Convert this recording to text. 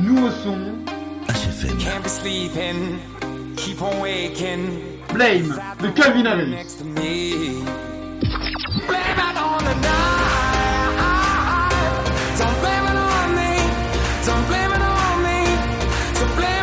joue au son. HFM. Can't be sleeping, keep on waking. Blame de Calvin Harris. Next to me. Blame it on the night. Don't blame it on me. Don't blame it on me. So blame